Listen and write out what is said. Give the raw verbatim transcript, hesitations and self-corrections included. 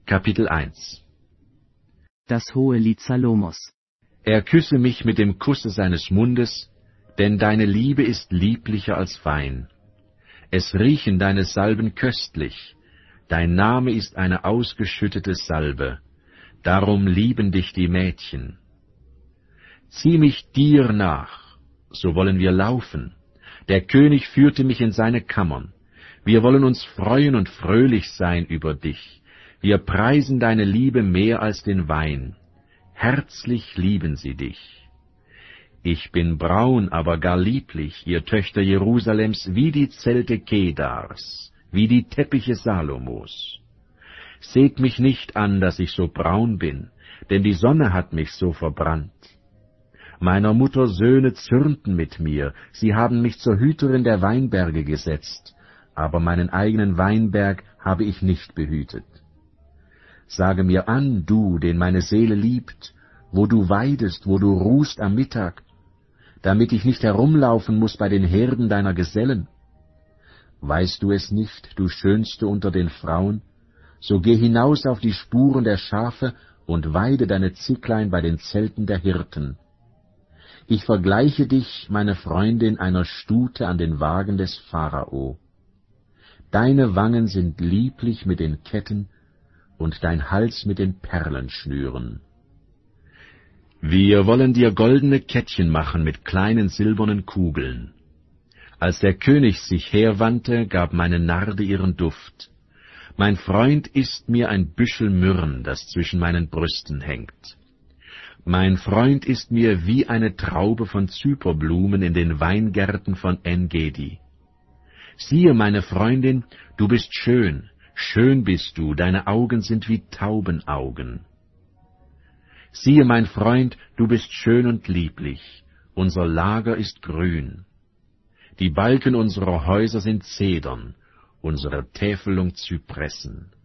Kapitel eins. Das hohe Lied Salomos. Er küsse mich mit dem Kusse seines Mundes, denn deine Liebe ist lieblicher als Wein. Es riechen deine Salben köstlich, dein Name ist eine ausgeschüttete Salbe, darum lieben dich die Mädchen. Zieh mich dir nach, so wollen wir laufen. Der König führte mich in seine Kammern. Wir wollen uns freuen und fröhlich sein über dich. Wir preisen deine Liebe mehr als den Wein. Herzlich lieben sie dich. Ich bin braun, aber gar lieblich, ihr Töchter Jerusalems, wie die Zelte Kedars, wie die Teppiche Salomos. Seht mich nicht an, dass ich so braun bin, denn die Sonne hat mich so verbrannt. Meiner Mutter Söhne zürnten mit mir, sie haben mich zur Hüterin der Weinberge gesetzt, aber meinen eigenen Weinberg habe ich nicht behütet. Sage mir an, du, den meine Seele liebt, wo du weidest, wo du ruhst am Mittag, damit ich nicht herumlaufen muß bei den Herden deiner Gesellen. Weißt du es nicht, du Schönste unter den Frauen? So geh hinaus auf die Spuren der Schafe und weide deine Zicklein bei den Zelten der Hirten. Ich vergleiche dich, meine Freundin, einer Stute an den Wagen des Pharao. Deine Wangen sind lieblich mit den Ketten und dein Hals mit den Perlenschnüren. Wir wollen dir goldene Kettchen machen mit kleinen silbernen Kugeln. Als der König sich herwandte, gab meine Narde ihren Duft. Mein Freund ist mir ein Büschel Myrrhen, das zwischen meinen Brüsten hängt. Mein Freund ist mir wie eine Traube von Zyperblumen in den Weingärten von En-Gedi. Siehe, meine Freundin, du bist schön, schön bist du, deine Augen sind wie Taubenaugen. Siehe, mein Freund, du bist schön und lieblich, unser Lager ist grün. Die Balken unserer Häuser sind Zedern, unsere Täfelung Zypressen.